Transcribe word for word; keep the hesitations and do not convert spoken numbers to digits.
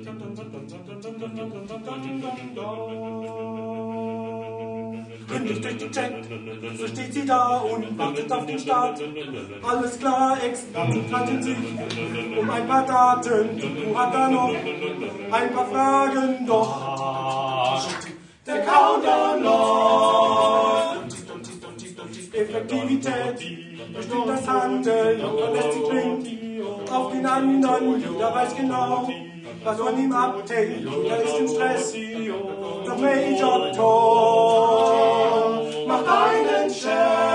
Gründlich durch die Chat, so steht sie da und wartet auf den Start. Alles klar, Experten streiten sich um ein paar Daten. Du hast da noch ein paar Fragen, doch der Countdown läuft. Effektivität bestimmt das Handeln und verlässt sich blind auf den anderen. Jeder weiß genau, was von ihm abhängt. Jeder ist im Stress, doch Major Tom macht einen Scherz.